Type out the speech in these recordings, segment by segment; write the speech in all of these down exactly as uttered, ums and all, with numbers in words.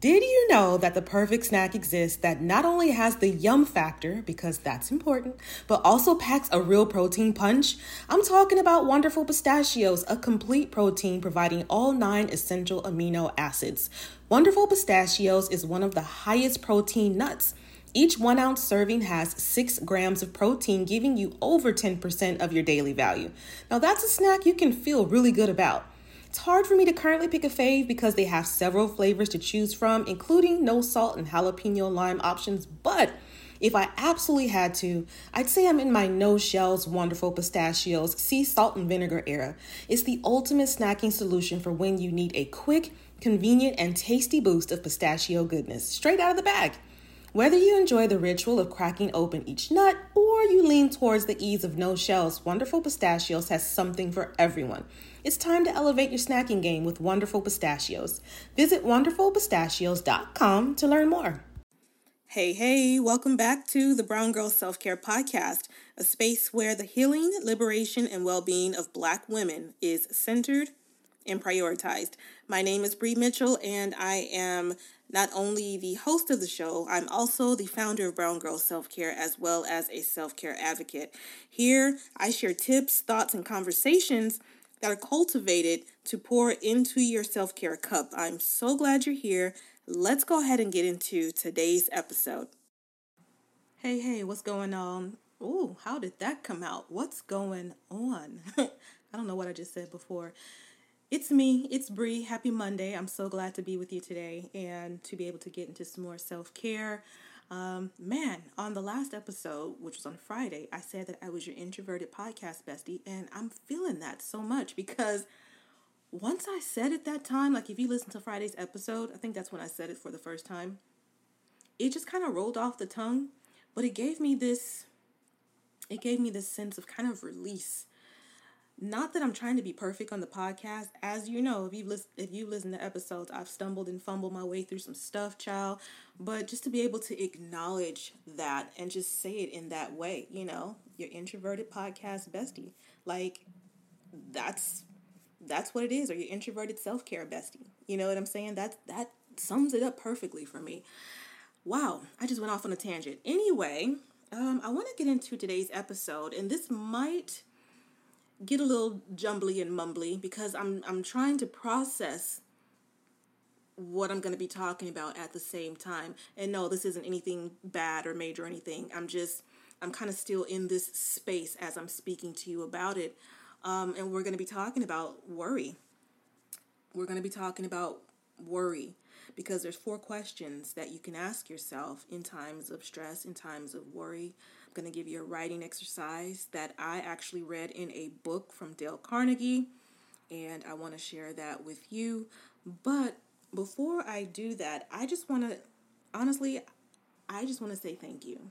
Did you know that the perfect snack exists that not only has the yum factor, because that's important, but also packs a real protein punch? I'm talking about Wonderful Pistachios, a complete protein providing all nine essential amino acids. Wonderful Pistachios is one of the highest protein nuts. Each one ounce serving has six grams of protein, giving you over ten percent of your daily value. Now that's a snack you can feel really good about. It's hard for me to currently pick a fave because they have several flavors to choose from, including no salt and jalapeno lime options. But if I absolutely had to, I'd say I'm in my no shells Wonderful Pistachios sea salt and vinegar era. It's the ultimate snacking solution for when you need a quick, convenient, and tasty boost of pistachio goodness straight out of the bag. Whether you enjoy the ritual of cracking open each nut or you lean towards the ease of no shells, Wonderful Pistachios has something for everyone. It's time to elevate your snacking game with Wonderful Pistachios. Visit wonderful pistachios dot com to learn more. Hey, hey, welcome back to the Brown Girl Self-Care Podcast, a space where the healing, liberation, and well-being of Black women is centered and prioritized. My name is Bree Mitchell, and I am not only the host of the show, I'm also the founder of Brown Girl Self-Care, as well as a self-care advocate. Here, I share tips, thoughts, and conversations that are cultivated to pour into your self-care cup. I'm so glad you're here. Let's go ahead and get into today's episode. Hey, hey, what's going on? Ooh, how did that come out? What's going on? I don't know what I just said before. It's me, it's Bree. Happy Monday. I'm so glad to be with you today and to be able to get into some more self-care. Um, man, on the last episode, which was on Friday, I said that I was your introverted podcast bestie, and I'm feeling that so much because once I said it that time, like if you listen to Friday's episode, I think that's when I said it for the first time, it just kind of rolled off the tongue, but it gave me this, it gave me this sense of kind of release. Not that I'm trying to be perfect on the podcast. As you know, if you've listened, if you listen to episodes, I've stumbled and fumbled my way through some stuff, child. But just to be able to acknowledge that and just say it in that way, you know, your introverted podcast bestie. Like, that's that's what it is, or your introverted self-care bestie. You know what I'm saying? That, that sums it up perfectly for me. Wow, I just went off on a tangent. Anyway, um, I want to get into today's episode, and this might get a little jumbly and mumbly because I'm I'm trying to process what I'm going to be talking about at the same time. And no, this isn't anything bad or major or anything. I'm just, I'm kind of still in this space as I'm speaking to you about it. Um, and we're going to be talking about worry. We're going to be talking about worry because there's four questions that you can ask yourself in times of stress, in times of worry. I'm going to give you a writing exercise that I actually read in a book from Dale Carnegie, and I want to share that with you. But before I do that, I just want to, honestly, I just want to say thank you.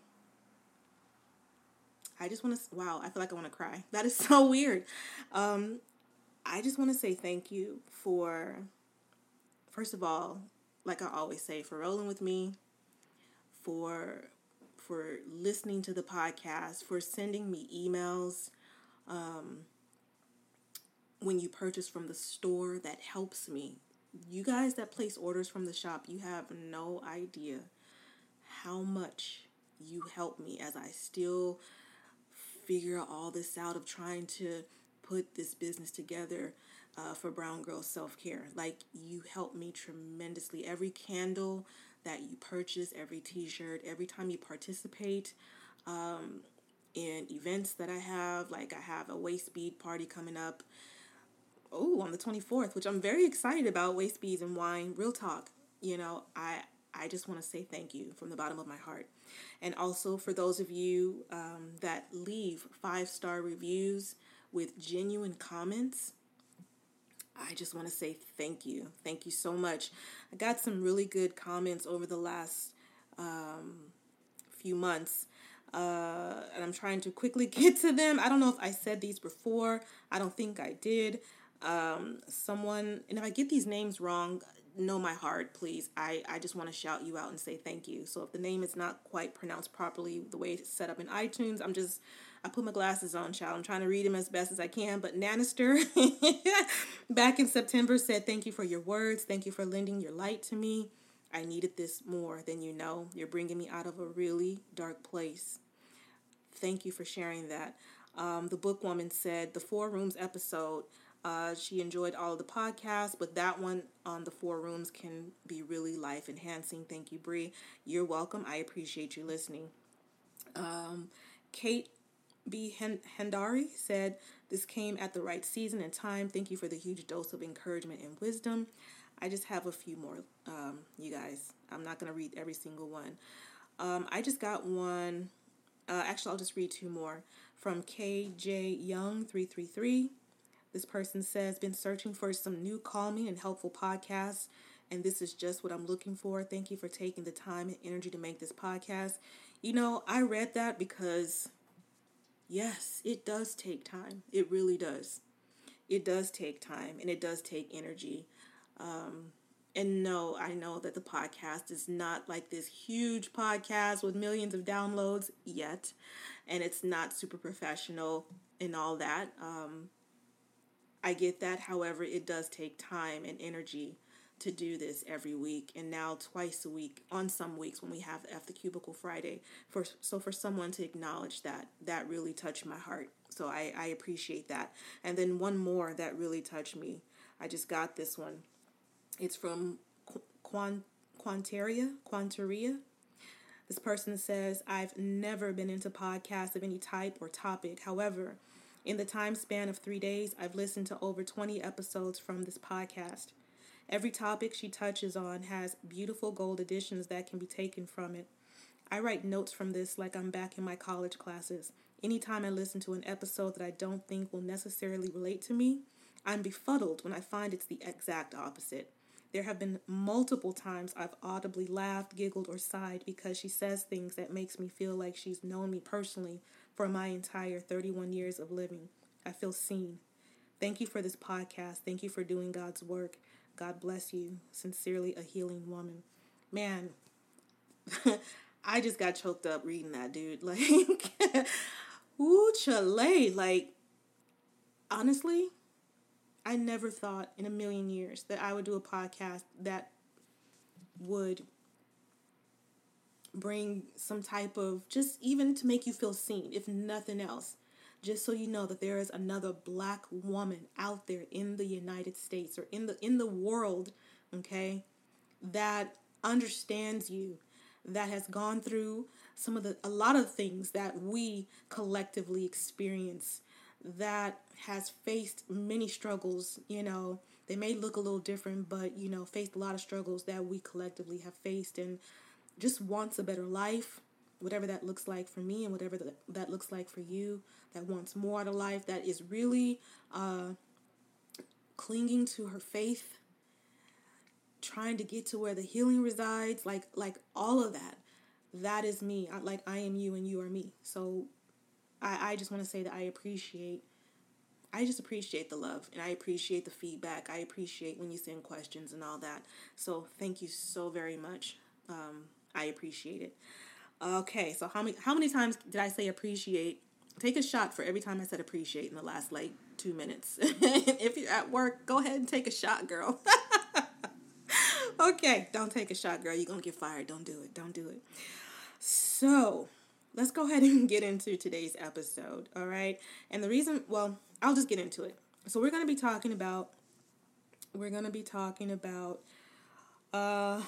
I just want to, wow, I feel like I want to cry. That is so weird. Um, I just want to say thank you for, first of all, like I always say, for rolling with me, for for listening to the podcast, for sending me emails. Um, when you purchase from the store, that helps me. You guys that place orders from the shop, you have no idea how much you help me as I still figure all this out of trying to put this business together uh, for Brown Girl Self-Care. Like, you help me tremendously. Every candle that you purchase, every t-shirt, every time you participate um, in events that I have, like I have a Waist Bead party coming up, oh, on the twenty-fourth, which I'm very excited about, Waist Beads and Wine, real talk. You know, I, I just want to say thank you from the bottom of my heart. And also for those of you um, that leave five-star reviews with genuine comments, I just want to say thank you. Thank you so much. I got some really good comments over the last um, few months, uh, and I'm trying to quickly get to them. I don't know if I said these before. I don't think I did. Um, someone, and if I get these names wrong, know my heart, please. I, I just want to shout you out and say thank you. So if the name is not quite pronounced properly, the way it's set up in iTunes, I'm just, I put my glasses on, child. I'm trying to read them as best as I can. But Nanister, back in September, said, thank you for your words. Thank you for lending your light to me. I needed this more than you know. You're bringing me out of a really dark place. Thank you for sharing that. Um, the book woman said the Four Rooms episode, uh, she enjoyed all of the podcasts, but that one on the Four Rooms can be really life enhancing. Thank you, Bree. You're welcome. I appreciate you listening. Um, Kate B. Hendari said, this came at the right season and time. Thank you for the huge dose of encouragement and wisdom. I just have a few more, um, you guys. I'm not going to read every single one. Um, I just got one. Uh, actually, I'll just read two more. From K J Young three three three. This person says, been searching for some new calming and helpful podcasts, and this is just what I'm looking for. Thank you for taking the time and energy to make this podcast. You know, I read that because, yes, it does take time. It really does. It does take time, and it does take energy. Um, and no, I know that the podcast is not like this huge podcast with millions of downloads yet, and it's not super professional and all that. Um, I get that. However, it does take time and energy to do this every week, and now twice a week on some weeks when we have F the Cubicle Friday. For so for someone to acknowledge that, that really touched my heart. So I, I appreciate that. And then one more that really touched me. I just got this one. It's from Quant Quanteria Quanteria. This person says, I've never been into podcasts of any type or topic. However, in the time span of three days, I've listened to over twenty episodes from this podcast. Every topic she touches on has beautiful gold editions that can be taken from it. I write notes from this like I'm back in my college classes. Anytime I listen to an episode that I don't think will necessarily relate to me, I'm befuddled when I find it's the exact opposite. There have been multiple times I've audibly laughed, giggled, or sighed because she says things that makes me feel like she's known me personally for my entire thirty-one years of living. I feel seen. Thank you for this podcast. Thank you for doing God's work. God bless you. Sincerely, a healing woman. Man, I just got choked up reading that, dude. Like, ooh, Chile. Like, honestly, I never thought in a million years that I would do a podcast that would bring some type of, just even to make you feel seen, if nothing else. Just so you know that there is another black woman out there in the United States or in the in the world, okay, that understands you, that has gone through some of the, a lot of things that we collectively experience, that has faced many struggles. You know, they may look a little different, but, you know, faced a lot of struggles that we collectively have faced, and just wants a better life, whatever that looks like for me and whatever that, that looks like for you, that wants more out of life, that is really uh, clinging to her faith, trying to get to where the healing resides, like like all of that. That is me. I, like I am you and you are me. So I, I just want to say that I appreciate, I just appreciate the love, and I appreciate the feedback. I appreciate when you send questions and all that. So thank you so very much. Um, I appreciate it. Okay, so how many how many times did I say appreciate? Take a shot for every time I said appreciate in the last, like, two minutes. If you're at work, go ahead and take a shot, girl. Okay, don't take a shot, girl. You're going to get fired. Don't do it. Don't do it. So, let's go ahead and get into today's episode, all right? And the reason, well, I'll just get into it. So, we're going to be talking about, we're going to be talking about uh,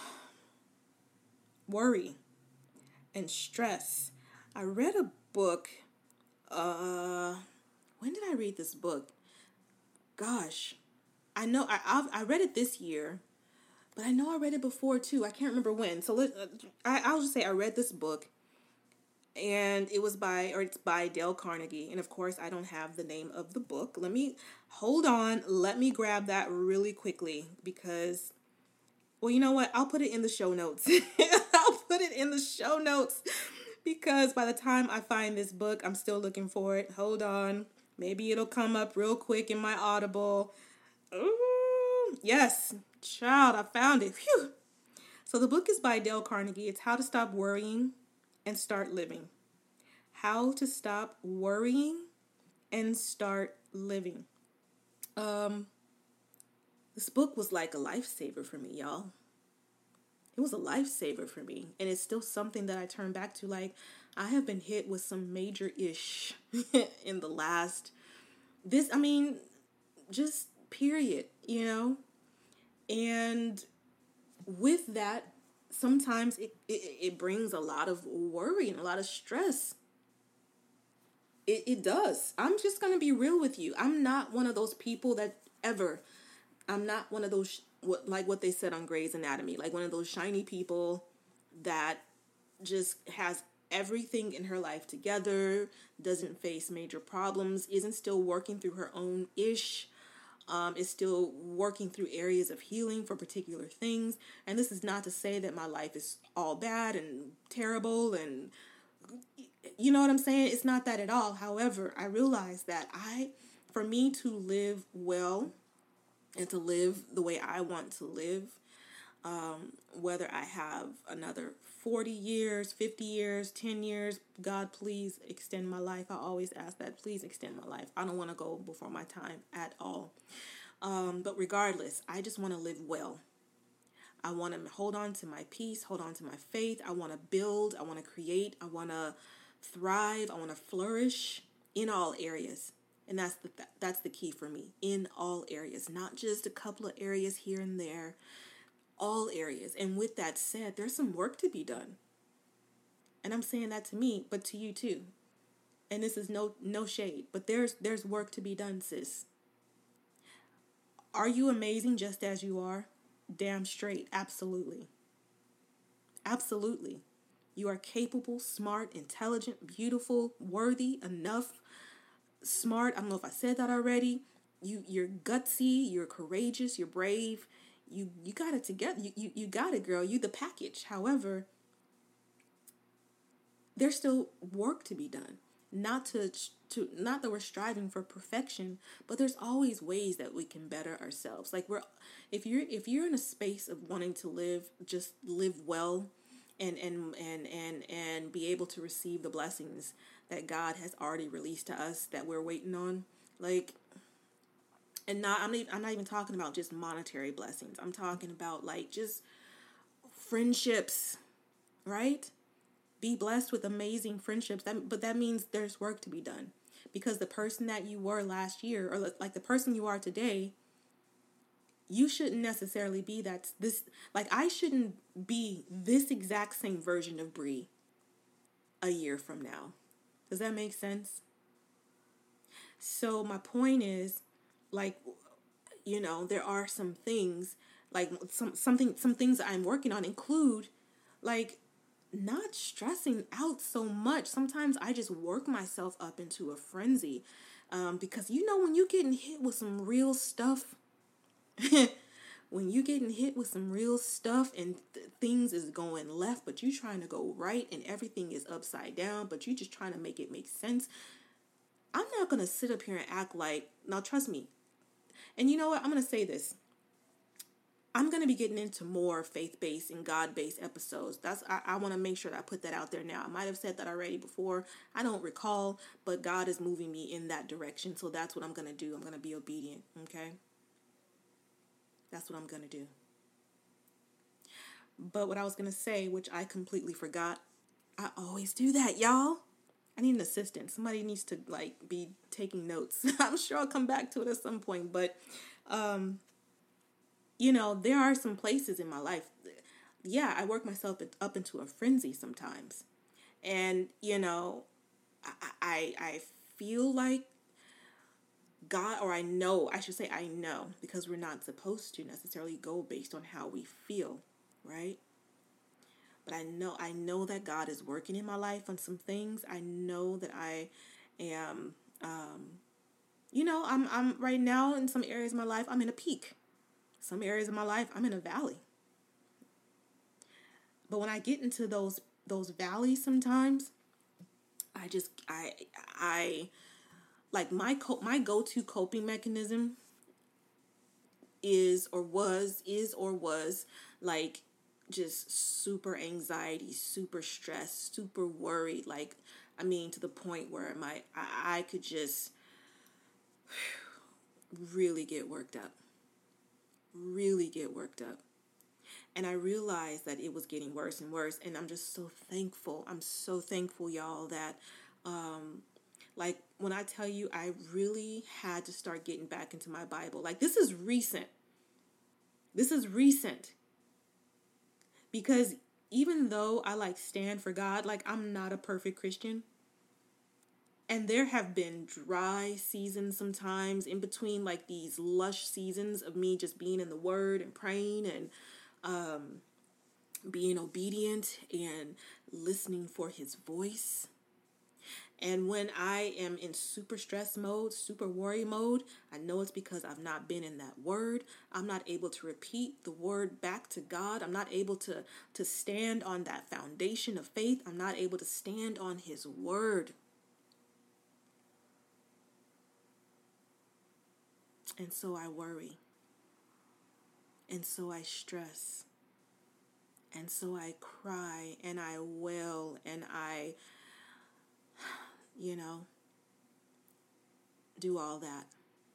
worry and stress. I read a book. Uh, when did I read this book? Gosh, I know I I've, I read it this year, but I know I read it before too. I can't remember when. So let uh, I I'll just say I read this book, and it was by or it's by Dale Carnegie, and of course I don't have the name of the book. Let me hold on. Let me grab that really quickly because, well, you know what? I'll put it in the show notes. I'll put it in the show notes. Because by the time I find this book, I'm still looking for it. Hold on. Maybe it'll come up real quick in my Audible. Ooh, yes. Child, I found it. Phew. So the book is by Dale Carnegie. It's How to Stop Worrying and Start Living. How to Stop Worrying and Start Living. Um, this book was like a lifesaver for me, y'all. it was a lifesaver for me. And it's still something that I turn back to. Like, I have been hit with some major ish in the last, this, I mean, just period, you know? And with that, sometimes it, it, it brings a lot of worry and a lot of stress. It, it does. I'm just going to be real with you. I'm not one of those people that ever, I'm not one of those, what like what they said on Grey's Anatomy, like one of those shiny people that just has everything in her life together, doesn't face major problems, isn't still working through her own ish, um, is still working through areas of healing for particular things. And this is not to say that my life is all bad and terrible and, you know what I'm saying? It's not that at all. However, I realize that I, for me to live well and to live the way I want to live, um, whether I have another forty years, fifty years, ten years, God, please extend my life. I always ask that, please extend my life. I don't want to go before my time at all. Um, but regardless, I just want to live well. I want to hold on to my peace, hold on to my faith. I want to build, I want to create, I want to thrive, I want to flourish in all areas. And that's the that's the key for me, in all areas, not just a couple of areas here and there, all areas. And with that said, there's some work to be done. And I'm saying that to me, but to you too. And this is no no shade, but there's there's work to be done, sis. Are you amazing just as you are? Damn straight, absolutely. Absolutely. You are capable, smart, intelligent, beautiful, worthy, enough, smart. I don't know if I said that already. You, you're gutsy, you're courageous, you're brave. You you got it together. You, you, you got it, girl. You the package. However, there's still work to be done. Not to to not that we're striving for perfection, but there's always ways that we can better ourselves. Like we're if you're if you're in a space of wanting to live, just live well and and and and and be able to receive the blessings that God has already released to us that we're waiting on. Like, and not I'm not even, I'm not even talking about just monetary blessings. I'm talking about like just friendships, right? Be blessed with amazing friendships. That, but that means there's work to be done, because the person that you were last year, or like the person you are today, you shouldn't necessarily be that this, like I shouldn't be this exact same version of Bree a year from now. Does that make sense? So my point is, like, you know, there are some things, like some something some things that I'm working on include, like, not stressing out so much. Sometimes I just work myself up into a frenzy, um, because you know when you getting hit with some real stuff, when you getting hit with some real stuff and th- things is going left, but you trying to go right and everything is upside down, but you just trying to make it make sense. I'm not gonna sit up here and act like, now trust me. And you know what? I'm gonna say this. I'm going to be getting into more faith-based and God-based episodes. That's I, I want to make sure that I put that out there now. I might have said that already before. I don't recall, but God is moving me in that direction. So that's what I'm going to do. I'm going to be obedient, okay? That's what I'm going to do. But what I was going to say, which I completely forgot, I always do that, y'all. I need an assistant. Somebody needs to, like, be taking notes. I'm sure I'll come back to it at some point, but... um. You know, there are some places in my life, yeah, I work myself up into a frenzy sometimes. And, you know, I, I, I feel like God, or I know, I should say I know, because we're not supposed to necessarily go based on how we feel, right? But I know, I know that God is working in my life on some things. I know that I am, um, you know, I'm, I'm right now in some areas of my life, I'm in a peak. Some areas of my life, I'm in a valley. But when I get into those those valleys sometimes, I just, I, I, like my co- my go-to coping mechanism is or was, is or was, like, just super anxiety, super stress, super worried. Like, I mean, to the point where my, I, I could just really get worked up. Really get worked up. And I realized that it was getting worse and worse. And I'm just so thankful. I'm so thankful, y'all, that um, like when I tell you I really had to start getting back into my Bible. Like this is recent. This is recent. Because even though I like stand for God, like I'm not a perfect Christian. And there have been dry seasons sometimes in between like these lush seasons of me just being in the Word and praying and um, being obedient and listening for His voice. And when I am in super stress mode, super worry mode, I know it's because I've not been in that word. I'm not able to repeat the word back to God. I'm not able to, to stand on that foundation of faith. I'm not able to stand on His word. And so I worry. And so I stress. And so I cry and I wail and I, you know, do all that.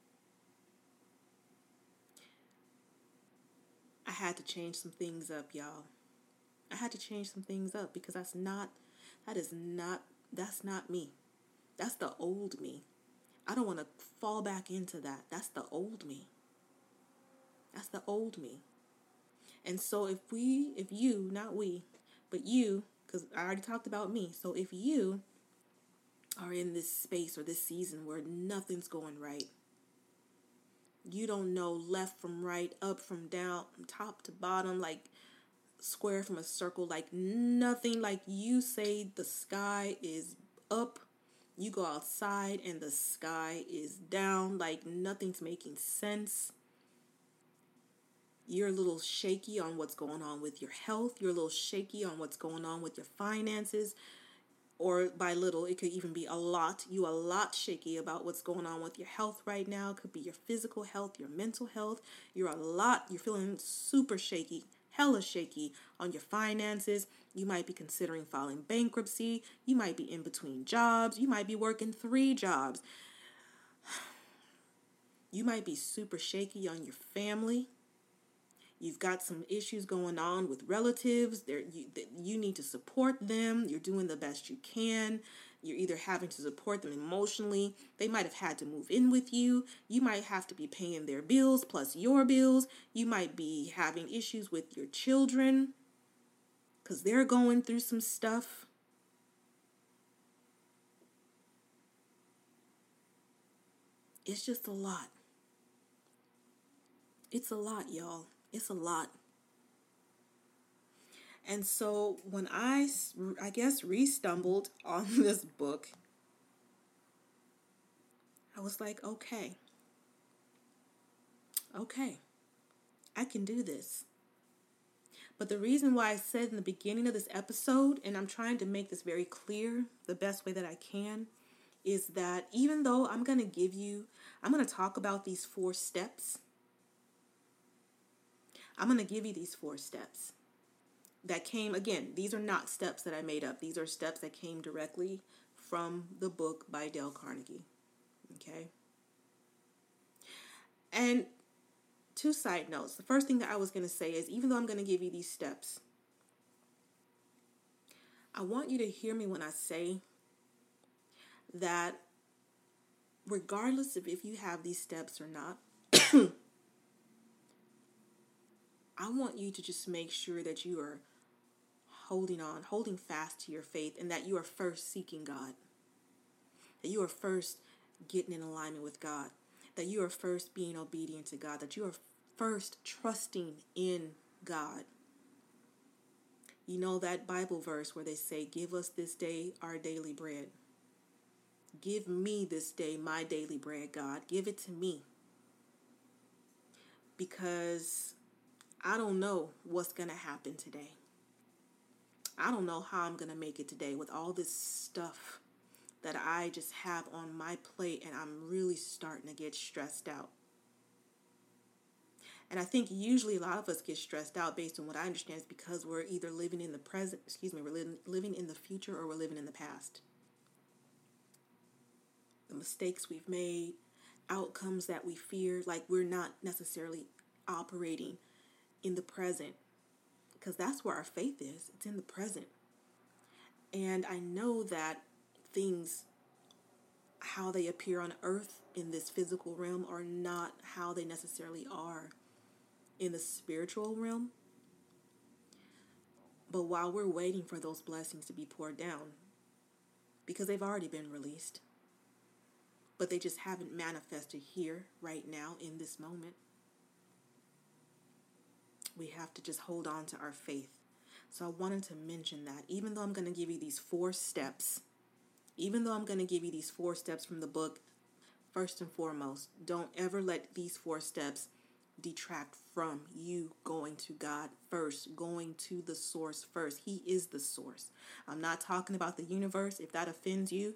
I had to change some things up, y'all. I had to change some things up because that's not, that is not, that's not me. That's the old me. I don't want to fall back into that. That's the old me. That's the old me. And so if we, if you, not we, but you, because I already talked about me. So if you are in this space or this season where nothing's going right, you don't know left from right, up from down, top to bottom, like square from a circle, like nothing, like you say the sky is up, you go outside and the sky is down, like nothing's making sense. You're a little shaky on what's going on with your health. You're a little shaky on what's going on with your finances. Or by little, it could even be a lot. You a lot shaky about what's going on with your health right now. It could be your physical health, your mental health. You're a lot, you're feeling super shaky, hella shaky on your finances. You might be considering filing bankruptcy. You might be in between jobs. You might be working three jobs. You might be super shaky on your family. You've got some issues going on with relatives. There, you, you need to support them. You're doing the best you can. You're either having to support them emotionally. They might have had to move in with you. You might have to be paying their bills plus your bills. You might be having issues with your children because they're going through some stuff. It's just a lot. It's a lot, y'all. It's a lot. And so when I, I guess, re-stumbled on this book, I was like, okay, okay, I can do this. But the reason why I said in the beginning of this episode, and I'm trying to make this very clear the best way that I can, is that even though I'm going to give you, I'm going to talk about these four steps. I'm going to give you these four steps that came, again, these are not steps that I made up. These are steps that came directly from the book by Dale Carnegie. Okay? And two side notes. The first thing that I was going to say is, even though I'm going to give you these steps, I want you to hear me when I say that regardless of if you have these steps or not, I want you to just make sure that you are holding on, holding fast to your faith, and that you are first seeking God. That you are first getting in alignment with God. That you are first being obedient to God. That you are first trusting in God. You know that Bible verse where they say, give us this day our daily bread. Give me this day my daily bread, God. Give it to me. Because I don't know what's going to happen today. I don't know how I'm going to make it today with all this stuff that I just have on my plate, and I'm really starting to get stressed out. And I think usually a lot of us get stressed out based on what I understand is because we're either living in the present, excuse me, we're living, living in the future or we're living in the past. The mistakes we've made, outcomes that we fear, like we're not necessarily operating in the present because that's where our faith is. It's in the present. And I know that things, how they appear on earth in this physical realm, are not how they necessarily are in the spiritual realm. But while we're waiting for those blessings to be poured down, because they've already been released, but they just haven't manifested here, right now, in this moment, we have to just hold on to our faith. So I wanted to mention that even though I'm going to give you these four steps, even though I'm going to give you these four steps from the book, first and foremost, don't ever let these four steps detract from you going to God first, going to the source first. He is the source. I'm not talking about the universe. If that offends you,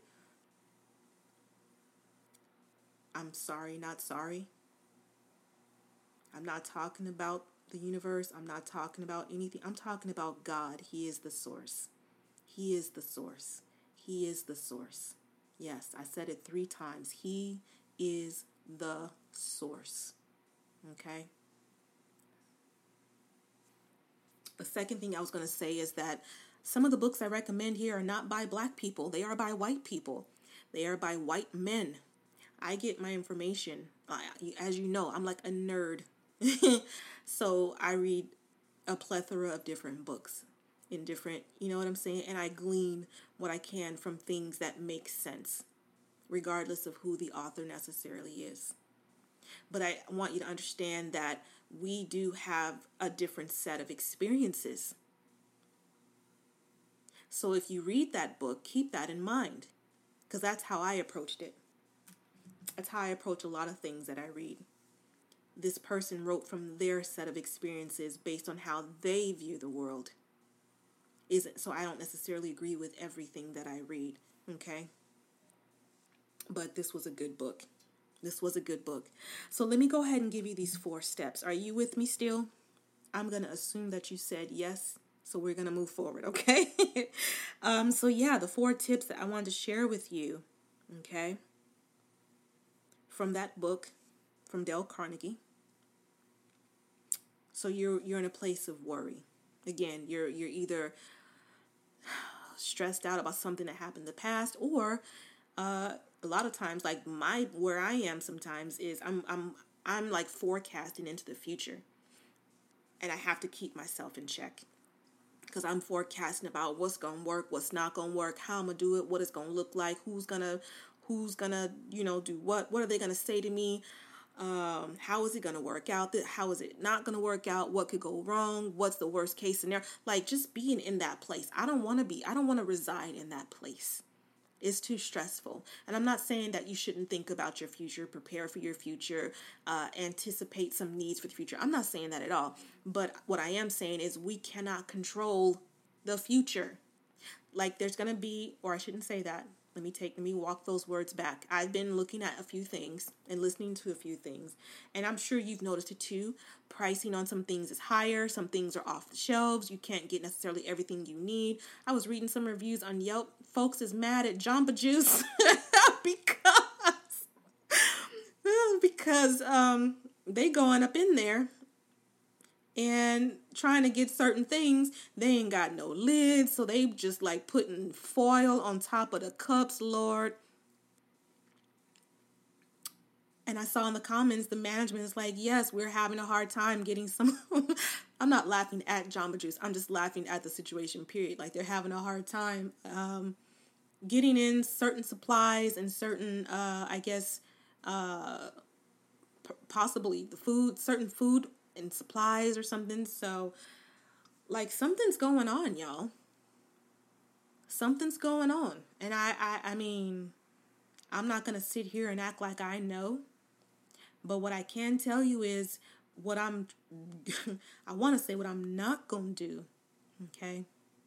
I'm sorry, not sorry. I'm not talking about the universe. I'm not talking about anything. I'm talking about God. He is the source. He is the source. He is the source. Yes, I said it three times. He is the source. Okay? The second thing I was going to say is that some of the books I recommend here are not by black people. They are by white people. They are by white men. I get my information, uh, as you know, I'm like a nerd. So I read a plethora of different books in different, you know what I'm saying? And I glean what I can from things that make sense, regardless of who the author necessarily is. But I want you to understand that we do have a different set of experiences. So if you read that book, keep that in mind, because that's how I approached it. That's how I approach a lot of things that I read. This person wrote from their set of experiences based on how they view the world. Isn't so I don't necessarily agree with everything that I read, okay? But this was a good book. This was a good book. So let me go ahead and give you these four steps. Are you with me still? I'm going to assume that you said yes, so we're going to move forward, okay? um, so yeah, the four tips that I wanted to share with you, okay, from that book, from Dale Carnegie. So you're you're in a place of worry. Again, you're you're either stressed out about something that happened in the past, or uh, a lot of times, like my where I am sometimes is I'm I'm I'm like forecasting into the future, and I have to keep myself in check because I'm forecasting about what's gonna work, what's not gonna work, how I'm gonna do it, what it's gonna look like, who's gonna who's gonna you know do what, what are they gonna say to me. Um, how is it going to work out? How is it not going to work out? What could go wrong? What's the worst case scenario? Like just being in that place. I don't want to be, I don't want to reside in that place. It's too stressful. And I'm not saying that you shouldn't think about your future, prepare for your future, uh, anticipate some needs for the future. I'm not saying that at all. But what I am saying is we cannot control the future. Like there's going to be, or I shouldn't say that. Let me take, let me walk those words back. I've been looking at a few things and listening to a few things, and I'm sure you've noticed it too. Pricing on some things is higher. Some things are off the shelves. You can't get necessarily everything you need. I was reading some reviews on Yelp. Folks is mad at Jamba Juice because, because um, they going up in there and trying to get certain things. They ain't got no lids, so they just like putting foil on top of the cups, Lord. And I saw in the comments, the management is like, yes, we're having a hard time getting some. I'm not laughing at Jamba Juice. I'm just laughing at the situation, period. Like they're having a hard time um, getting in certain supplies and certain, uh, I guess, uh, p- possibly the food, certain food and supplies or something. So like something's going on, y'all. Something's going on. And I, I, I mean, I'm not going to sit here and act like I know. But what I can tell you is what I'm, I want to say what I'm not going to do. Okay.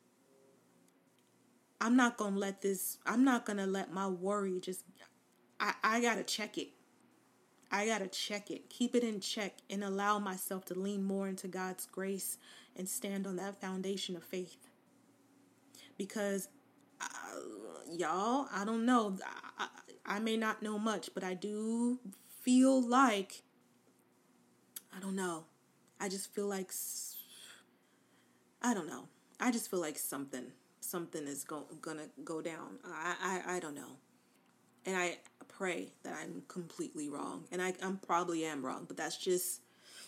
I'm not going to let this, I'm not going to let my worry just, I, I got to check it. I got to check it, keep it in check, and allow myself to lean more into God's grace and stand on that foundation of faith. Because, uh, y'all, I don't know. I, I, I may not know much, but I do feel like, I don't know. I just feel like I don't know. I just feel like something, something is go, gonna go down. I, I, I don't know. And I pray that I'm completely wrong. And I I'm probably am wrong, but that's just,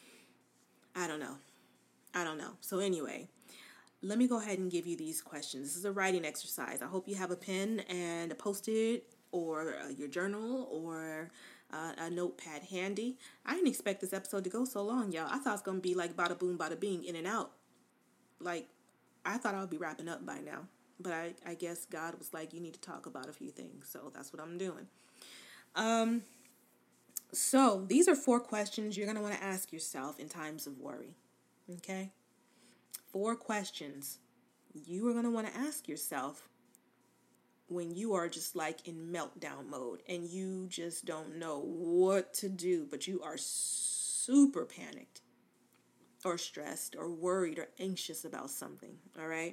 I don't know. I don't know. So anyway, let me go ahead and give you these questions. This is a writing exercise. I hope you have a pen and a Post-it or uh, your journal or uh, a notepad handy. I didn't expect this episode to go so long, y'all. I thought it was going to be like bada boom, bada bing, in and out. Like, I thought I would be wrapping up by now. But I, I guess God was like, you need to talk about a few things. So that's what I'm doing. Um, so these are four questions you're going to want to ask yourself in times of worry. Okay? Four questions you are going to want to ask yourself when you are just like in meltdown mode and you just don't know what to do, but you are super panicked or stressed or worried or anxious about something. All right?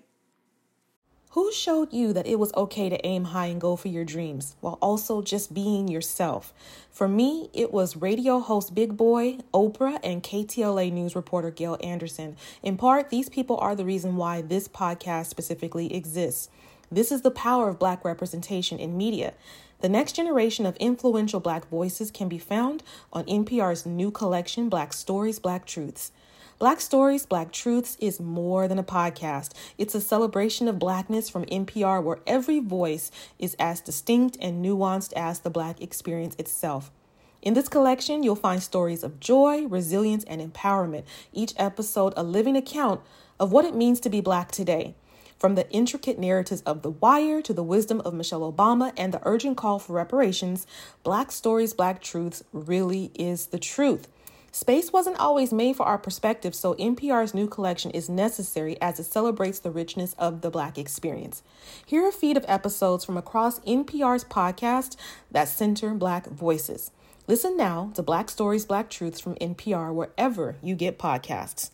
Who showed you that it was okay to aim high and go for your dreams while also just being yourself? For me, it was radio host Big Boy, Oprah, and K T L A news reporter Gail Anderson. In part, these people are the reason why this podcast specifically exists. This is the power of Black representation in media. The next generation of influential Black voices can be found on N P R's new collection, Black Stories, Black Truths. Black Stories, Black Truths is more than a podcast. It's a celebration of Blackness from N P R where every voice is as distinct and nuanced as the Black experience itself. In this collection, you'll find stories of joy, resilience, and empowerment. Each episode a living account of what it means to be Black today. From the intricate narratives of The Wire to the wisdom of Michelle Obama and the urgent call for reparations, Black Stories, Black Truths really is the truth. Space wasn't always made for our perspective, so N P R's new collection is necessary as it celebrates the richness of the Black experience. Here are a feed of episodes from across N P R's podcast that center Black voices. Listen now to Black Stories, Black Truths from N P R wherever you get podcasts.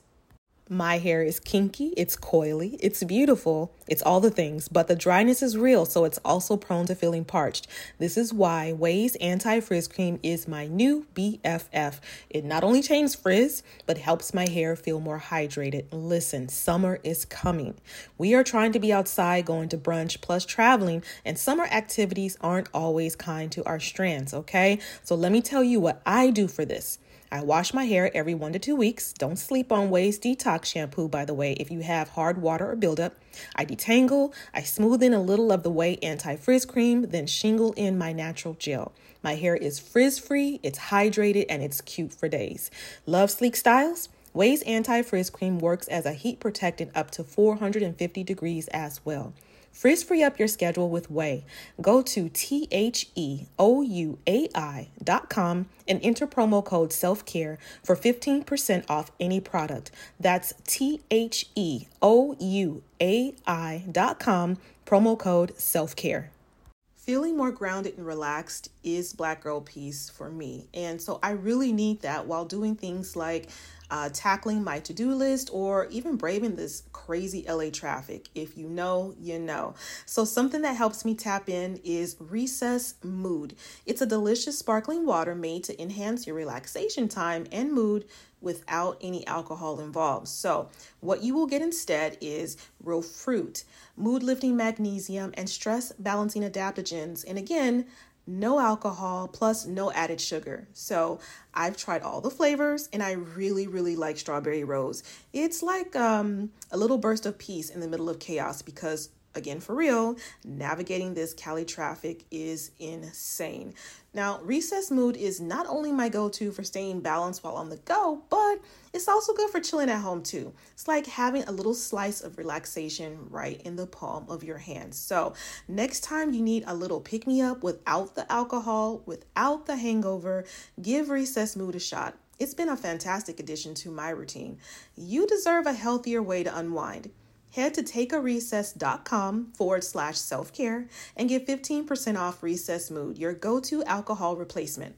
My hair is kinky, it's coily, it's beautiful, it's all the things, but the dryness is real, so it's also prone to feeling parched. This is why Ouai's Anti-Frizz Cream is my new B F F. It not only changes frizz, but helps my hair feel more hydrated. Listen, summer is coming. We are trying to be outside, going to brunch, plus traveling, and summer activities aren't always kind to our strands, okay? So let me tell you what I do for this. I wash my hair every one to two weeks. Don't sleep on Ouai's Detox Shampoo, by the way, if you have hard water or buildup. I detangle, I smooth in a little of the Ouai Anti-Frizz Cream, then shingle in my natural gel. My hair is frizz-free, it's hydrated, and it's cute for days. Love sleek styles? Ouai's Anti-Frizz Cream works as a heat protectant up to four hundred fifty degrees as well. Frizz-free up your schedule with Ouai. Go to T H E O U A I dot com and enter promo code SELFCARE for fifteen percent off any product. That's T H E O U A I dot com, promo code SELFCARE. Feeling more grounded and relaxed is Black Girl Peace for me. And so I really need that while doing things like uh, tackling my to-do list or even braving this crazy L A traffic. If you know, you know. So something that helps me tap in is Recess Mood. It's a delicious sparkling water made to enhance your relaxation time and mood without any alcohol involved. So what you will get instead is real fruit, mood-lifting magnesium, and stress-balancing adaptogens. And again, no alcohol plus no added sugar. So I've tried all the flavors and I really, really like strawberry rose. It's like um, a little burst of peace in the middle of chaos because, again, for real, navigating this Cali traffic is insane. Now, Recess Mood is not only my go-to for staying balanced while on the go, but it's also good for chilling at home too. It's like having a little slice of relaxation right in the palm of your hand. So next time you need a little pick-me-up without the alcohol, without the hangover, give Recess Mood a shot. It's been a fantastic addition to my routine. You deserve a healthier way to unwind. Head to takearecess.com forward slash self-care and get fifteen percent off Recess Mood, your go-to alcohol replacement.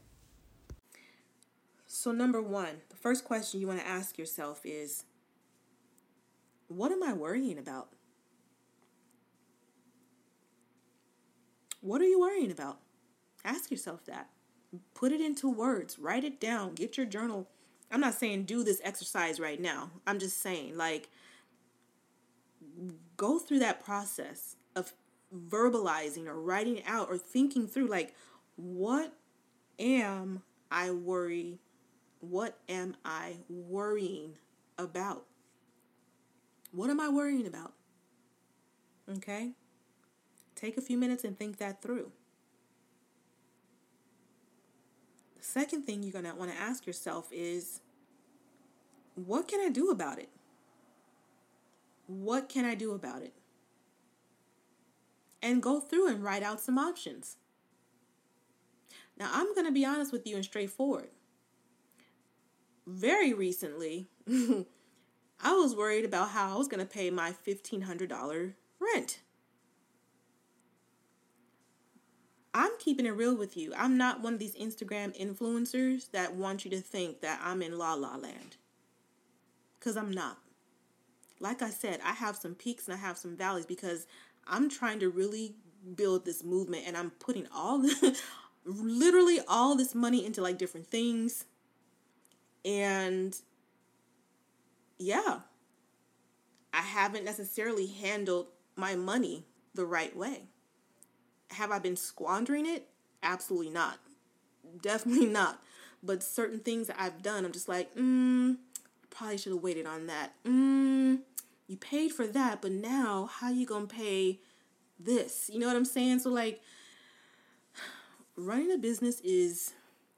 So number one, the first question you want to ask yourself is, what am I worrying about? What are you worrying about? Ask yourself that. Put it into words. Write it down. Get your journal. I'm not saying do this exercise right now. I'm just saying, like, go through that process of verbalizing or writing out or thinking through, like, what am I worry? What am I worrying about? What am I worrying about? Okay? Take a few minutes and think that through. The second thing you're going to want to ask yourself is, what can I do about it? What can I do about it? And go through and write out some options. Now, I'm going to be honest with you and straightforward. Very recently, I was worried about how I was going to pay my fifteen hundred dollars rent. I'm keeping it real with you. I'm not one of these Instagram influencers that want you to think that I'm in la la land. Because I'm not. Like I said, I have some peaks and I have some valleys because I'm trying to really build this movement, and I'm putting all the, literally all this money into like different things. And yeah, I haven't necessarily handled my money the right way. Have I been squandering it? Absolutely not. Definitely not. But certain things that I've done, I'm just like, mm, probably should have waited on that. Mm, you paid for that, but now how you gonna pay this? You know what I'm saying? So like, running a business is,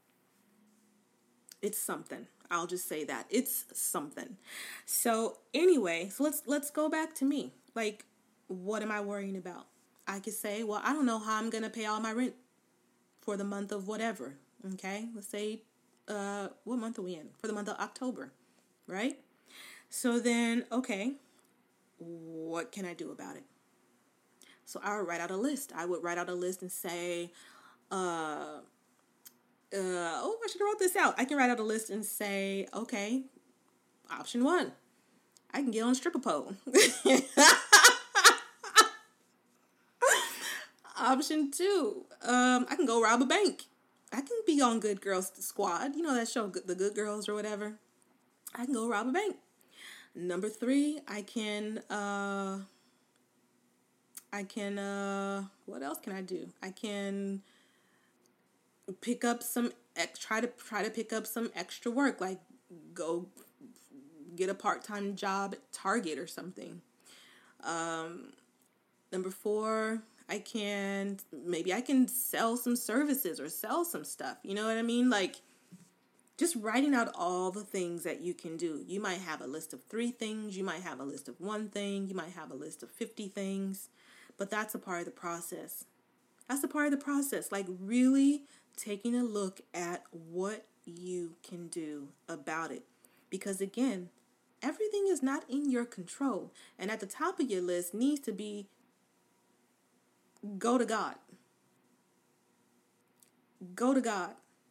it's something. I'll just say that. It's something. So anyway, so let's let's go back to me. Like, what am I worrying about? I could say, well, I don't know how I'm going to pay all my rent for the month of whatever. Okay? Let's say, uh, what month are we in? For the month of October, right? So then, okay, what can I do about it? So I would write out a list. I would write out a list and say, uh, Uh, oh, I should have wrote this out. I can write out a list and say, okay, option one, I can get on stripper pole. Option two, um, I can go rob a bank. I can be on Good Girls Squad. You know that show, The Good Girls or whatever. I can go rob a bank. Number three, I can, uh, I can, uh, what else can I do? I can pick up some, try to, try to pick up some extra work, like go get a part-time job at Target or something. Um, number four, I can, maybe I can sell some services or sell some stuff. You know what I mean? Like, just writing out all the things that you can do. You might have a list of three things. You might have a list of one thing. You might have a list of fifty things. But that's a part of the process. That's a part of the process. Like, really taking a look at what you can do about it. Because, again, everything is not in your control. And at the top of your list needs to be, go to God. Go to God.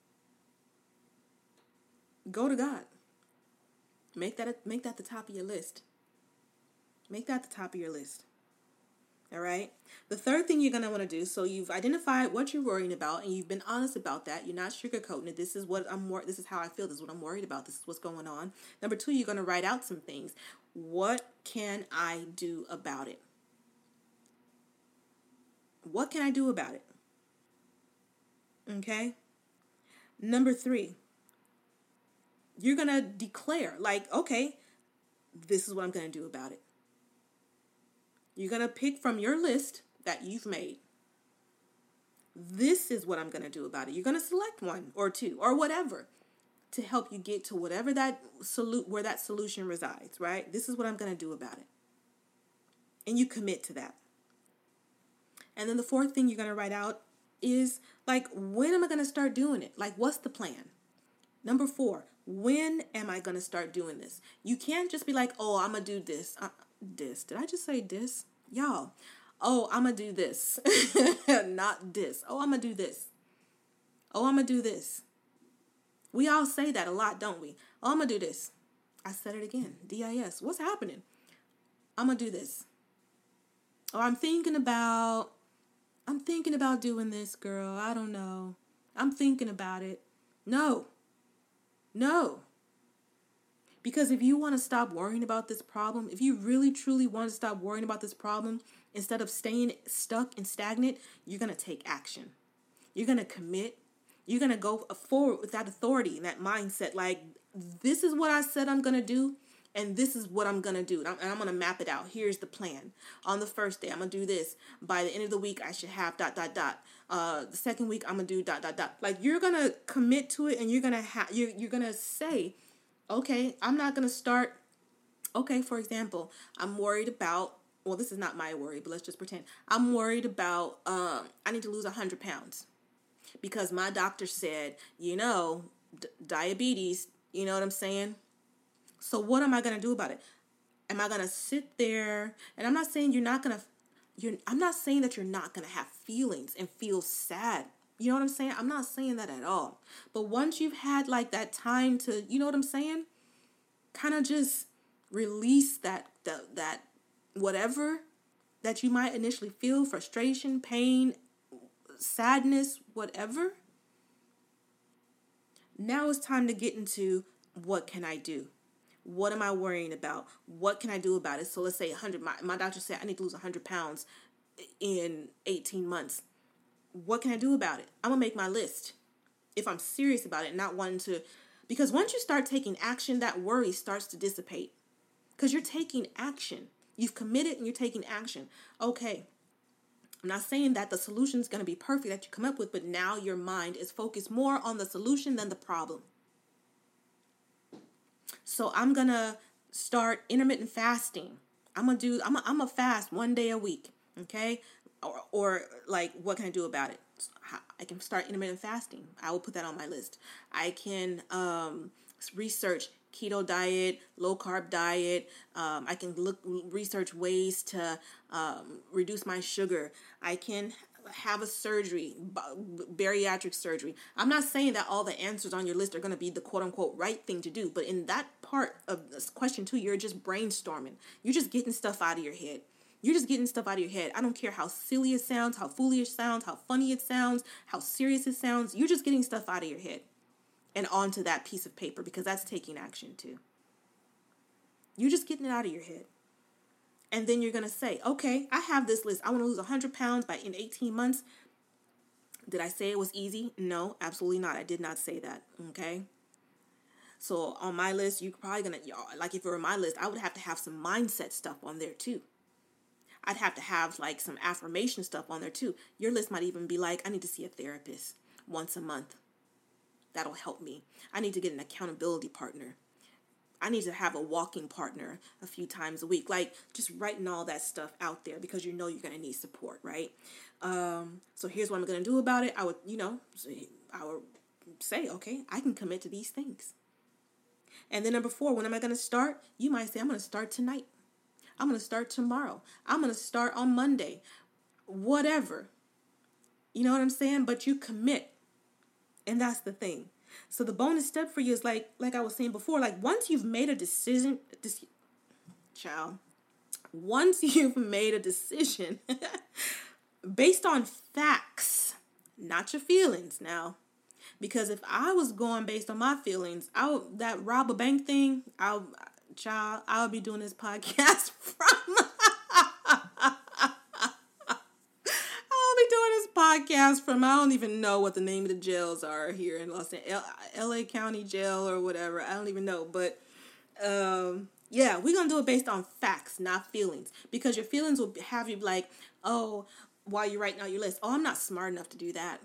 Go to God. Make that make that the top of your list. Make that the top of your list. All right? The third thing you're going to want to do, so you've identified what you're worrying about and you've been honest about that. You're not sugarcoating it. This is what I'm wor- this is how I feel. This is what I'm worried about. This is what's going on. Number two, you're going to write out some things. What can I do about it? What can I do about it? Okay? Number three, you're going to declare, like, okay, this is what I'm going to do about it. You're going to pick from your list that you've made. This is what I'm going to do about it. You're going to select one or two or whatever to help you get to whatever that solu- where that solution resides, right? This is what I'm going to do about it. And you commit to that. And then the fourth thing you're going to write out is, like, when am I going to start doing it? Like, what's the plan? Number four, when am I going to start doing this? You can't just be like, oh, I'm going to do this. Uh, this. Did I just say this? Y'all. Oh, I'm going to do this. Not this. Oh, I'm going to do this. Oh, I'm going to do this. We all say that a lot, don't we? Oh, I'm going to do this. I said it again. D I S. What's happening? I'm going to do this. Oh, I'm thinking about, I'm thinking about doing this, girl. I don't know. I'm thinking about it. No. No. Because if you want to stop worrying about this problem, if you really truly want to stop worrying about this problem, instead of staying stuck and stagnant, you're going to take action. You're going to commit. You're going to go forward with that authority and that mindset. Like, this is what I said I'm going to do. And this is what I'm going to do. And I'm, and I'm going to map it out. Here's the plan. On the first day, I'm going to do this. By the end of the week, I should have dot, dot, dot. Uh, the second week, I'm going to do dot, dot, dot. Like, you're going to commit to it, and you're going to have, you're, you're going to say, okay, I'm not going to start. Okay, for example, I'm worried about, well, this is not my worry, but let's just pretend. I'm worried about, um, I need to lose one hundred pounds. Because my doctor said, you know, d- diabetes, you know what I'm saying? So what am I going to do about it? Am I going to sit there? And I'm not saying you're not going to, you're, I'm not saying that you're not going to have feelings and feel sad. You know what I'm saying? I'm not saying that at all. But once you've had like that time to, you know what I'm saying? Kind of just release that, that, that whatever that you might initially feel, frustration, pain, sadness, whatever. Now it's time to get into what can I do? What am I worrying about? What can I do about it? So let's say one hundred, my, my doctor said I need to lose one hundred pounds in eighteen months. What can I do about it? I'm going to make my list if I'm serious about it, not wanting to, because once you start taking action, that worry starts to dissipate because you're taking action. You've committed and you're taking action. Okay. I'm not saying that the solution is going to be perfect that you come up with, but now your mind is focused more on the solution than the problem. So I'm going to start intermittent fasting. I'm going to do, I'm going I'm to fast one day a week. Okay. Or, or like, what can I do about it? I can start intermittent fasting. I will put that on my list. I can um, research keto diet, low carb diet. Um, I can look research ways to um, reduce my sugar. I can have a surgery, bariatric surgery. I'm not saying that all the answers on your list are going to be the quote unquote right thing to do, but in that part of this question too, you're just brainstorming. You're just getting stuff out of your head. You're just getting stuff out of your head. I don't care how silly it sounds, how foolish it sounds, how funny it sounds, how serious it sounds. You're just getting stuff out of your head and onto that piece of paper, because that's taking action too. You're just getting it out of your head. And then you're going to say, okay, I have this list. I want to lose one hundred pounds by in eighteen months. Did I say it was easy? No, absolutely not. I did not say that. Okay. So on my list, you're probably going to, like if it were my list, I would have to have some mindset stuff on there too. I'd have to have like some affirmation stuff on there too. Your list might even be like, I need to see a therapist once a month. That'll help me. I need to get an accountability partner. I need to have a walking partner a few times a week. Like just writing all that stuff out there because you know you're going to need support, right? Um, so here's what I'm going to do about it. I would, you know, I would say, okay, I can commit to these things. And then number four, when am I going to start? You might say, I'm going to start tonight. I'm going to start tomorrow. I'm going to start on Monday. Whatever. You know what I'm saying? But you commit. And that's the thing. So the bonus step for you is like, like I was saying before, like once you've made a decision, this, child, once you've made a decision based on facts, not your feelings now. Because if I was going based on my feelings, I would, that rob a bank thing, I'll, child, I'll be doing this podcast from, I'll be doing this podcast from, I don't even know what the name of the jails are here in Los Angeles, L A County Jail or whatever. I don't even know. But, um, yeah, we're going to do it based on facts, not feelings. Because your feelings will have you like, oh, while you're writing out your list, oh, I'm not smart enough to do that.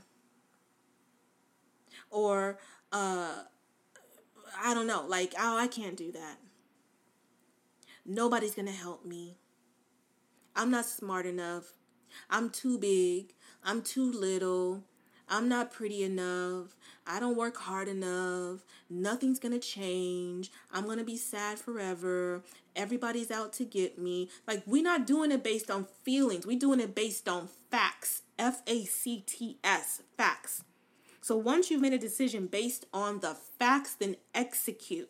Or, uh, I don't know, like, oh, I can't do that. Nobody's going to help me. I'm not smart enough. I'm too big. I'm too little. I'm not pretty enough. I don't work hard enough. Nothing's going to change. I'm going to be sad forever. Everybody's out to get me. Like, we're not doing it based on feelings. We're doing it based on facts. F A C T S. Facts. So once you've made a decision based on the facts, then execute.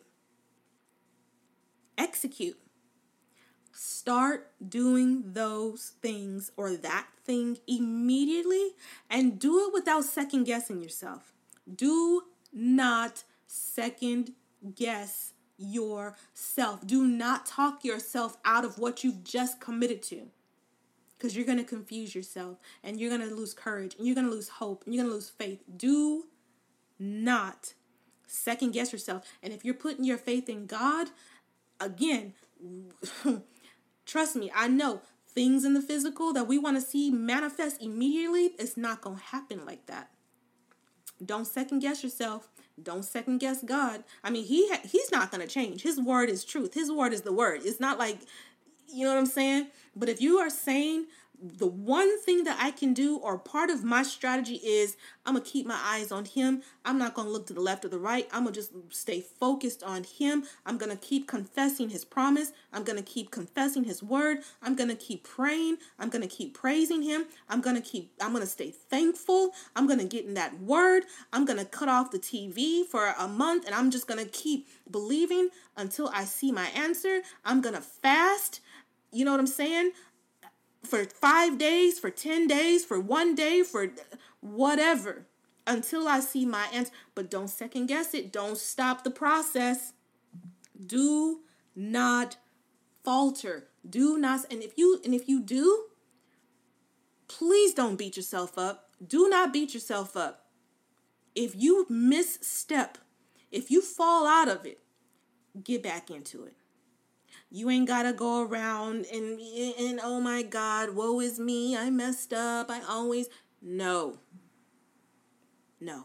Execute. Start doing those things or that thing immediately and do it without second guessing yourself. Do not second guess yourself. Do not talk yourself out of what you've just committed to. Because you're going to confuse yourself and you're going to lose courage and you're going to lose hope and you're going to lose faith. Do not second guess yourself. And if you're putting your faith in God, again, trust me, I know things in the physical that we want to see manifest immediately, it's not going to happen like that. Don't second guess yourself. Don't second guess God. I mean, he ha- he's not going to change. His word is truth. His word is the word. It's not like, you know what I'm saying? But if you are saying the one thing that I can do, or part of my strategy is I'm going to keep my eyes on him. I'm not going to look to the left or the right. I'm going to just stay focused on him. I'm going to keep confessing his promise. I'm going to keep confessing his word. I'm going to keep praying. I'm going to keep praising him. I'm going to keep, I'm going to stay thankful. I'm going to get in that word. I'm going to cut off the T V for a month and I'm just going to keep believing until I see my answer. I'm going to fast. You know what I'm saying? For five days, for ten days, for one day, for whatever, until I see my answer. But don't second guess it. Don't stop the process. Do not falter. Do not, and if you, and if you do, please don't beat yourself up. Do not beat yourself up. If you misstep, if you fall out of it, get back into it. You ain't got to go around and, and, oh my God, woe is me. I messed up. I always, no. No.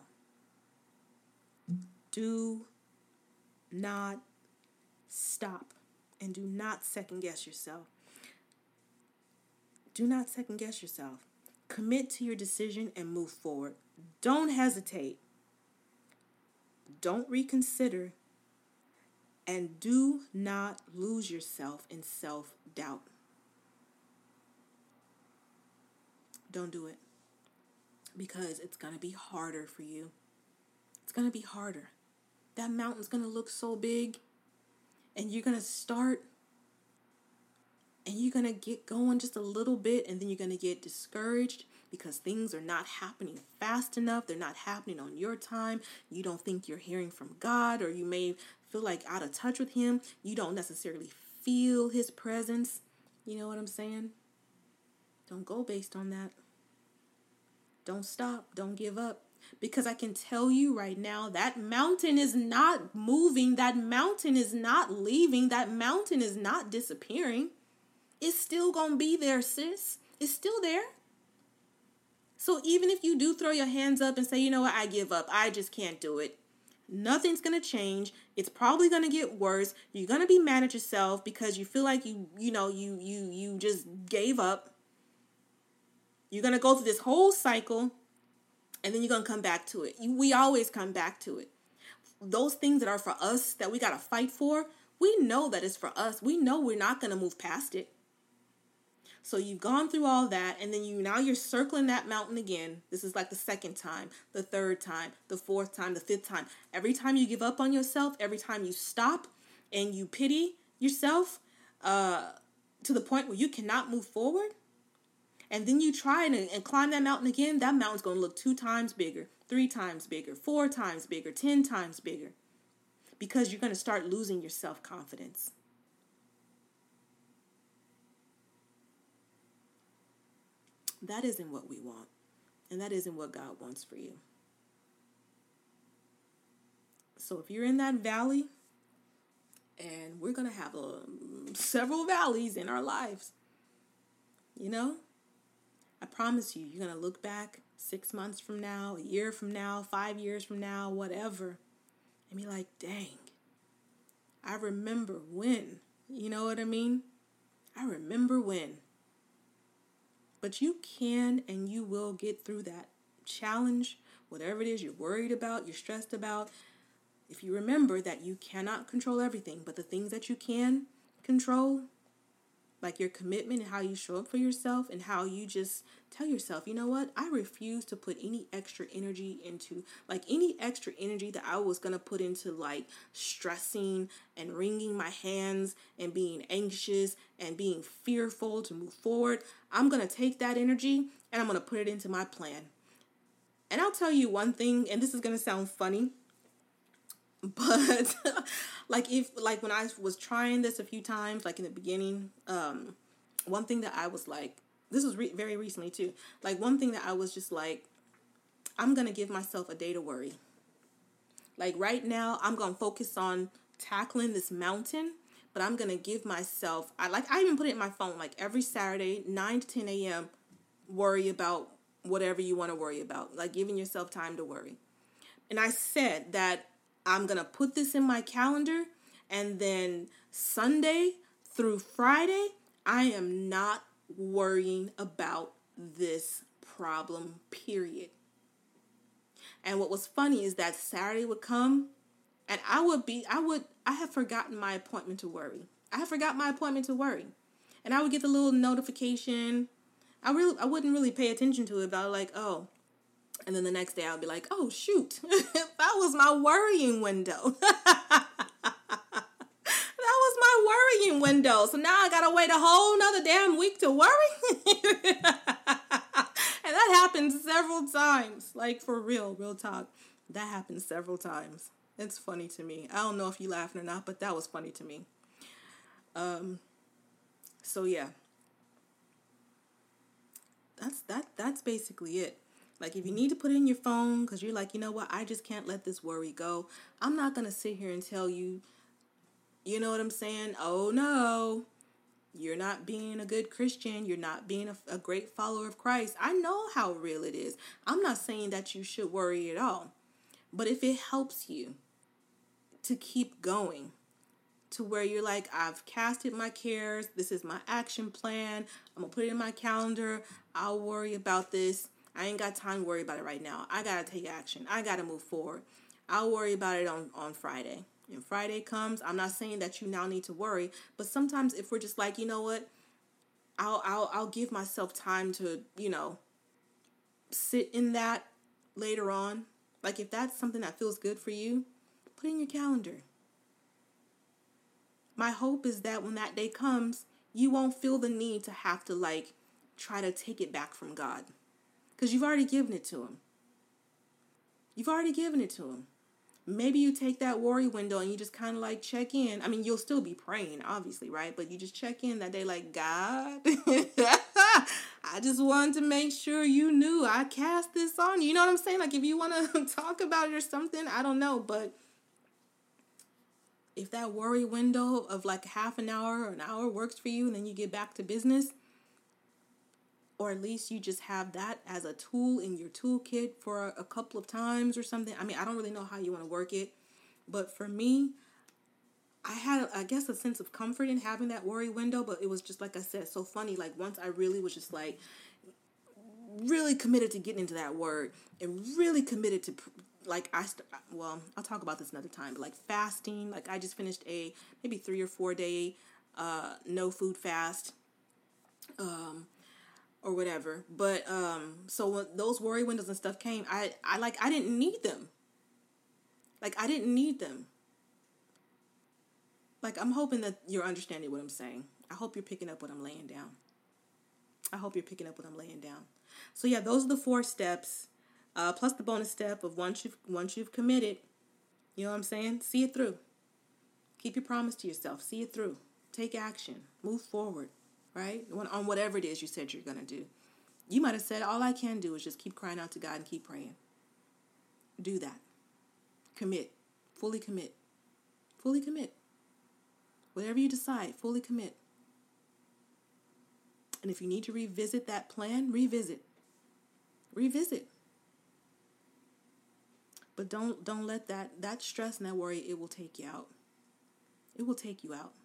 Do not stop and do not second guess yourself. Do not second guess yourself. Commit to your decision and move forward. Don't hesitate. Don't reconsider. And do not lose yourself in self-doubt. Don't do it. Because it's going to be harder for you. It's going to be harder. That mountain's going to look so big. And you're going to start. And you're going to get going just a little bit. And then you're going to get discouraged. Because things are not happening fast enough. They're not happening on your time. You don't think you're hearing from God. Or you may feel like out of touch with him. You don't necessarily feel his presence. You know what I'm saying? Don't go based on that. Don't stop. Don't give up. Because I can tell you right now, that mountain is not moving. That mountain is not leaving. That mountain is not disappearing. It's still going to be there, sis. It's still there. So even if you do throw your hands up and say, you know what, I give up. I just can't do it. Nothing's going to change. It's probably going to get worse. You're going to be mad at yourself because you feel like you, you know, you, you, you just gave up. You're going to go through this whole cycle and then you're going to come back to it. We always come back to it. Those things that are for us that we got to fight for, we know that it's for us. We know we're not going to move past it. So you've gone through all that, and then you now you're circling that mountain again. This is like the second time, the third time, the fourth time, the fifth time. Every time you give up on yourself, every time you stop and you pity yourself uh, to the point where you cannot move forward, and then you try and, and climb that mountain again, that mountain's going to look two times bigger, three times bigger, four times bigger, ten times bigger, because you're going to start losing your self-confidence. That isn't what we want. And that isn't what God wants for you. So if you're in that valley, and we're going to have a, several valleys in our lives, you know, I promise you, you're going to look back six months from now, a year from now, five years from now, whatever, and be like, dang, I remember when. You know what I mean? I remember when. But you can and you will get through that challenge, whatever it is you're worried about, you're stressed about. If you remember that you cannot control everything, but the things that you can control, like your commitment and how you show up for yourself and how you just tell yourself, you know what, I refuse to put any extra energy into, like any extra energy that I was going to put into like stressing and wringing my hands and being anxious and being fearful to move forward. I'm going to take that energy and I'm going to put it into my plan. And I'll tell you one thing, and this is going to sound funny. But like if like when I was trying this a few times, like in the beginning, um, one thing that I was like, this was re- very recently too. Like one thing that I was just like, I'm gonna give myself a day to worry. Like right now, I'm gonna focus on tackling this mountain, but I'm gonna give myself. I like I even put it in my phone. Like every Saturday, nine to ten a.m. worry about whatever you want to worry about. Like giving yourself time to worry. And I said that I'm going to put this in my calendar, and then Sunday through Friday, I am not worrying about this problem, period. And what was funny is that Saturday would come, and I would be, I would, I have forgotten my appointment to worry. I have forgot my appointment to worry. And I would get the little notification. I really, I wouldn't really pay attention to it, but I was like, oh. And then the next day I'll be like, oh, shoot, that was my worrying window. That was my worrying window. So now I got to wait a whole nother damn week to worry. And that happens several times. Like, for real, real talk. That happens several times. It's funny to me. I don't know if you laughing or not, but that was funny to me. Um. So, yeah. That's that. That's basically it. Like, if you need to put it in your phone because you're like, you know what, I just can't let this worry go. I'm not going to sit here and tell you, you know what I'm saying? Oh, no, you're not being a good Christian. You're not being a, a great follower of Christ. I know how real it is. I'm not saying that you should worry at all. But if it helps you to keep going to where you're like, I've casted my cares. This is my action plan. I'm going to put it in my calendar. I'll worry about this. I ain't got time to worry about it right now. I got to take action. I got to move forward. I'll worry about it on, on Friday. And Friday comes, I'm not saying that you now need to worry, but sometimes if we're just like, you know what, I'll I'll I'll give myself time to, you know, sit in that later on. Like if that's something that feels good for you, put it in your calendar. My hope is that when that day comes, you won't feel the need to have to like try to take it back from God. Because you've already given it to him. You've already given it to him. Maybe you take that worry window and you just kind of like check in. I mean, you'll still be praying, obviously, right? But you just check in that day like, God, I just wanted to make sure you knew I cast this on you. You know what I'm saying? Like if you want to talk about it or something, I don't know. But if that worry window of like half an hour or an hour works for you and then you get back to business, or at least you just have that as a tool in your toolkit for a couple of times or something. I mean, I don't really know how you want to work it. But for me, I had, I guess, a sense of comfort in having that worry window. But it was just, like I said, so funny. Like, once I really was just, like, really committed to getting into that word. And really committed to, like, I, st- well, I'll talk about this another time. But, like, fasting. Like, I just finished a maybe three or four day uh, no food fast. Um... or whatever. But, um, so when those worry windows and stuff came, I, I, like, I didn't need them. Like, I didn't need them. Like, I'm hoping that you're understanding what I'm saying. I hope you're picking up what I'm laying down. I hope you're picking up what I'm laying down. So, yeah, those are the four steps, uh, plus the bonus step of once you've, once you've committed, you know what I'm saying? See it through. Keep your promise to yourself. See it through. Take action. Move forward. Right? On whatever it is you said you're going to do. You might have said, all I can do is just keep crying out to God and keep praying. Do that. Commit. Fully commit. Fully commit. Whatever you decide, fully commit. And if you need to revisit that plan, revisit. Revisit. But don't don't let that, that stress and that worry, it will take you out. It will take you out.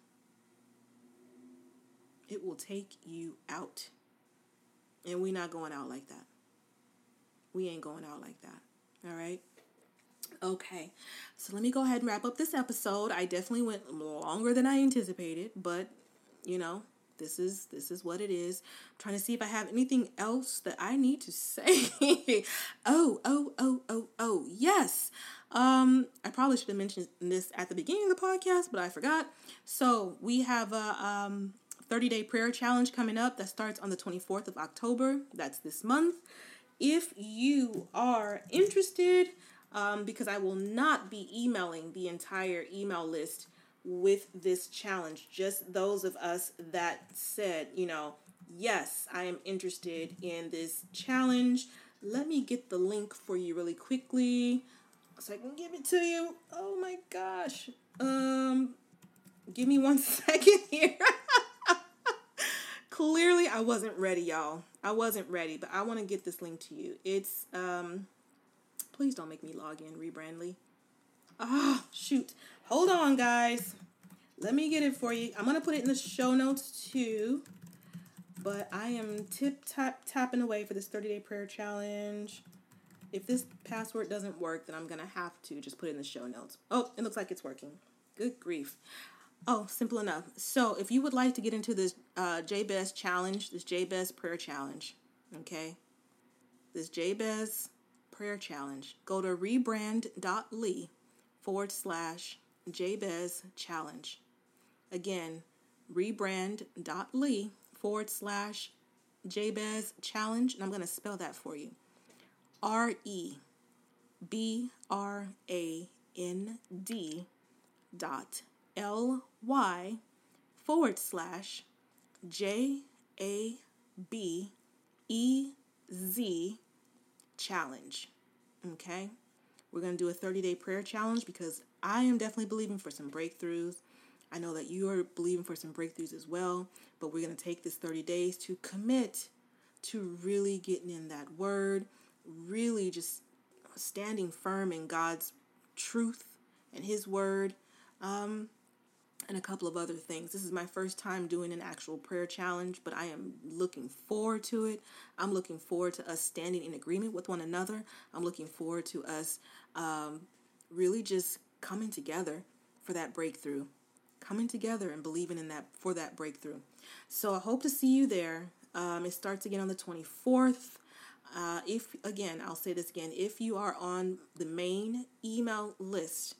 It will take you out. And we're not going out like that. We ain't going out like that. All right? Okay. So let me go ahead and wrap up this episode. I definitely went longer than I anticipated, but, you know, this is this is what it is. I'm trying to see if I have anything else that I need to say. oh, oh, oh, oh, oh, yes. Um, I probably should have mentioned this at the beginning of the podcast, but I forgot. So we have a um. thirty-day prayer challenge coming up that starts on the twenty-fourth of October. That's this month. If you are interested, um, because I will not be emailing the entire email list with this challenge. Just those of us that said, you know, yes, I am interested in this challenge. Let me get the link for you really quickly so I can give it to you. Oh my gosh. Um, give me one second here. Clearly, I wasn't ready, y'all. I wasn't ready, but I want to get this link to you. It's, um, please don't make me log in, Rebrandly. Oh, shoot. Hold on, guys. Let me get it for you. I'm going to put it in the show notes, too. But I am tip-tap tapping away for this thirty-day prayer challenge. If this password doesn't work, then I'm going to have to just put it in the show notes. Oh, it looks like it's working. Good grief. Oh, simple enough. So if you would like to get into this uh, Jabez challenge, this Jabez prayer challenge, okay, this Jabez prayer challenge, go to rebrand.ly forward slash Jabez challenge. Again, rebrand.ly forward slash Jabez challenge. And I'm going to spell that for you. R E B R A N D dot L Y forward slash J A B E Z challenge. Okay? We're going to do a thirty-day prayer challenge because I am definitely believing for some breakthroughs. I know that you are believing for some breakthroughs as well, but we're going to take this thirty days to commit to really getting in that word, really just standing firm in God's truth and his word, um, and a couple of other things. This is my first time doing an actual prayer challenge, but I am looking forward to it. I'm looking forward to us standing in agreement with one another. I'm looking forward to us um, really just coming together for that breakthrough, coming together and believing in that for that breakthrough. So I hope to see you there. Um, it starts again on the twenty-fourth. Uh, if, again, I'll say this again, if you are on the main email list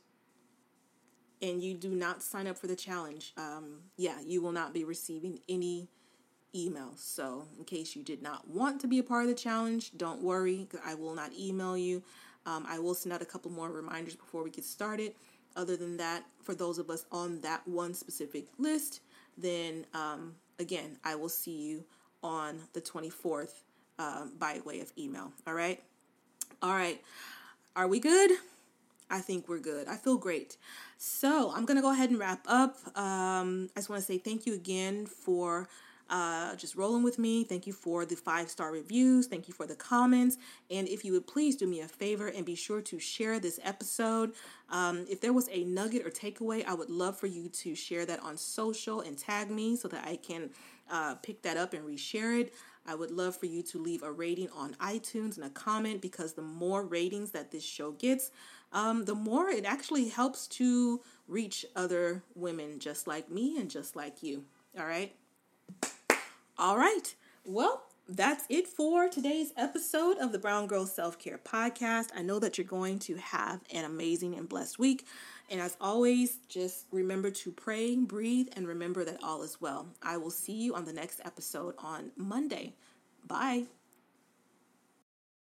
and you do not sign up for the challenge, um, yeah, you will not be receiving any emails. So in case you did not want to be a part of the challenge, don't worry, I will not email you. Um, I will send out a couple more reminders before we get started. Other than that, for those of us on that one specific list, then um, again, I will see you on the twenty-fourth uh, by way of email. All right. All right. Are we good? I think we're good. I feel great. So I'm going to go ahead and wrap up. Um, I just want to say thank you again for uh, just rolling with me. Thank you for the five-star reviews. Thank you for the comments. And if you would please do me a favor and be sure to share this episode. Um, if there was a nugget or takeaway, I would love for you to share that on social and tag me so that I can uh, pick that up and reshare it. I would love for you to leave a rating on iTunes and a comment, because the more ratings that this show gets, um, the more it actually helps to reach other women just like me and just like you. All right. All right. Well, that's it for today's episode of the Brown Girl Self-Care Podcast. I know that you're going to have an amazing and blessed week. And as always, just remember to pray, breathe, and remember that all is well. I will see you on the next episode on Monday. Bye.